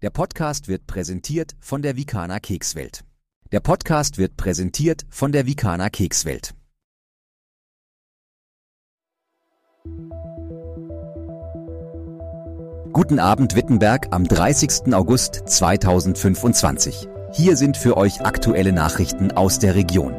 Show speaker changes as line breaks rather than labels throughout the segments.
Der Podcast wird präsentiert von der Vikana Kekswelt. Der Podcast wird präsentiert von der Vikana Kekswelt. Guten Abend Wittenberg am 30. August 2025. Hier sind für euch aktuelle Nachrichten aus der Region.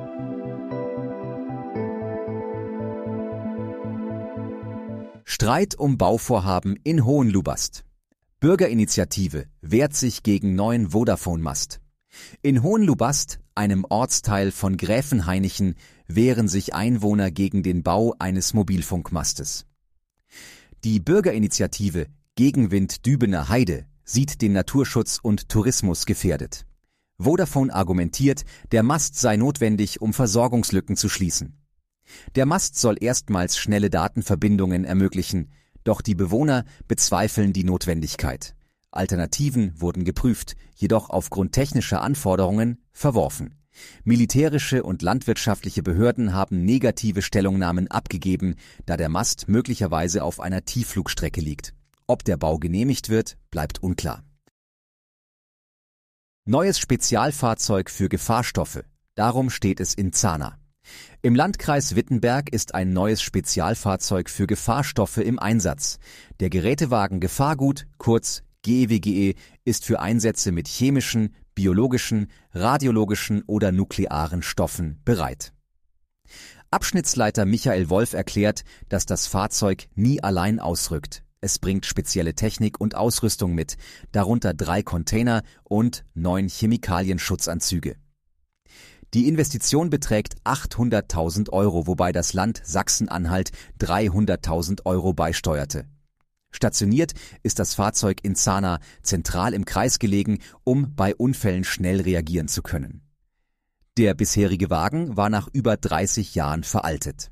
Streit um Bauvorhaben in Hohenlubast. Bürgerinitiative wehrt sich gegen neuen Vodafone-Mast. In Hohenlubast, einem Ortsteil von Gräfenhainichen, wehren sich Einwohner gegen den Bau eines Mobilfunkmastes. Die Bürgerinitiative Gegenwind Dübener Heide sieht den Naturschutz und Tourismus gefährdet. Vodafone argumentiert, der Mast sei notwendig, um Versorgungslücken zu schließen. Der Mast soll erstmals schnelle Datenverbindungen ermöglichen, doch die Bewohner bezweifeln die Notwendigkeit. Alternativen wurden geprüft, jedoch aufgrund technischer Anforderungen verworfen. Militärische und landwirtschaftliche Behörden haben negative Stellungnahmen abgegeben, da der Mast möglicherweise auf einer Tiefflugstrecke liegt. Ob der Bau genehmigt wird, bleibt unklar. Neues Spezialfahrzeug für Gefahrstoffe. Darum steht es in Zahna. Im Landkreis Wittenberg ist ein neues Spezialfahrzeug für Gefahrstoffe im Einsatz. Der Gerätewagen Gefahrgut, kurz GEWGE, ist für Einsätze mit chemischen, biologischen, radiologischen oder nuklearen Stoffen bereit. Abschnittsleiter Michael Wolf erklärt, dass das Fahrzeug nie allein ausrückt. Es bringt spezielle Technik und Ausrüstung mit, darunter 3 Container und 9 Chemikalienschutzanzüge. Die Investition beträgt 800.000 Euro, wobei das Land Sachsen-Anhalt 300.000 Euro beisteuerte. Stationiert ist das Fahrzeug in Zahna, zentral im Kreis gelegen, um bei Unfällen schnell reagieren zu können. Der bisherige Wagen war nach über 30 Jahren veraltet.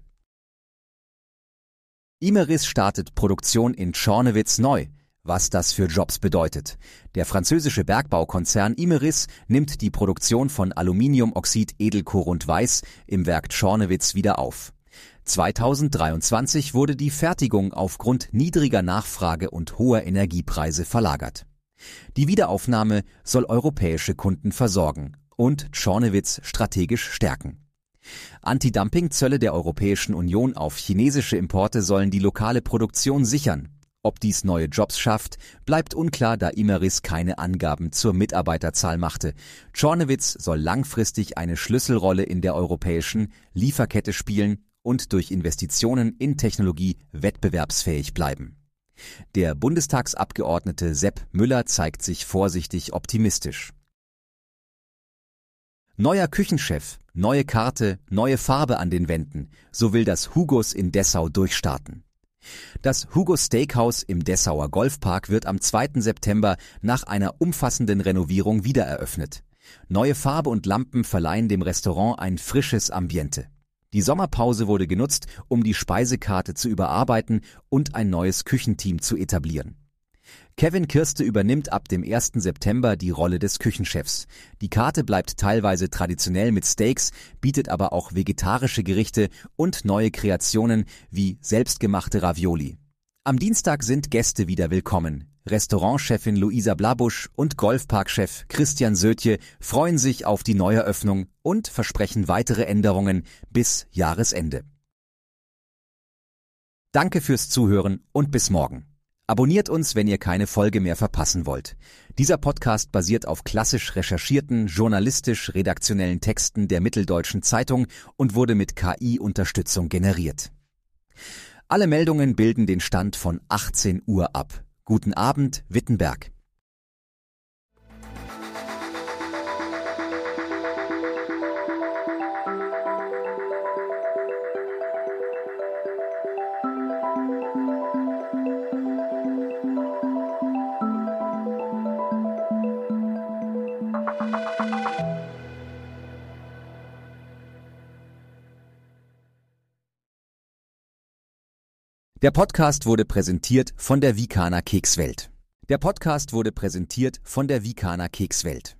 Imerys startet Produktion in Tschornewitz neu. Was das für Jobs bedeutet. Der französische Bergbaukonzern Imerys nimmt die Produktion von Aluminiumoxid Edelkorund Weiß im Werk Tschornewitz wieder auf. 2023 wurde die Fertigung aufgrund niedriger Nachfrage und hoher Energiepreise verlagert. Die Wiederaufnahme soll europäische Kunden versorgen und Tschornewitz strategisch stärken. Anti-Dumping-Zölle der Europäischen Union auf chinesische Importe sollen die lokale Produktion sichern. Ob dies neue Jobs schafft, bleibt unklar, da Imerys keine Angaben zur Mitarbeiterzahl machte. Tschornewitz soll langfristig eine Schlüsselrolle in der europäischen Lieferkette spielen und durch Investitionen in Technologie wettbewerbsfähig bleiben. Der Bundestagsabgeordnete Sepp Müller zeigt sich vorsichtig optimistisch. Neuer Küchenchef, neue Karte, neue Farbe an den Wänden, so will das Hugos in Dessau durchstarten. Das Hugos Steakhouse im Dessauer Golfpark wird am 2. September nach einer umfassenden Renovierung wiedereröffnet. Neue Farbe und Lampen verleihen dem Restaurant ein frisches Ambiente. Die Sommerpause wurde genutzt, um die Speisekarte zu überarbeiten und ein neues Küchenteam zu etablieren. Kevin Kirste übernimmt ab dem 1. September die Rolle des Küchenchefs. Die Karte bleibt teilweise traditionell mit Steaks, bietet aber auch vegetarische Gerichte und neue Kreationen wie selbstgemachte Ravioli. Am Dienstag sind Gäste wieder willkommen. Restaurantchefin Luisa Blabusch und Golfparkchef Christian Sötje freuen sich auf die Neueröffnung und versprechen weitere Änderungen bis Jahresende. Danke fürs Zuhören und bis morgen. Abonniert uns, wenn ihr keine Folge mehr verpassen wollt. Dieser Podcast basiert auf klassisch recherchierten, journalistisch-redaktionellen Texten der Mitteldeutschen Zeitung und wurde mit KI-Unterstützung generiert. Alle Meldungen bilden den Stand von 18 Uhr ab. Guten Abend, Wittenberg. Der Podcast wurde präsentiert von der Vikana Kekswelt. Der Podcast wurde präsentiert von der Vikana Kekswelt.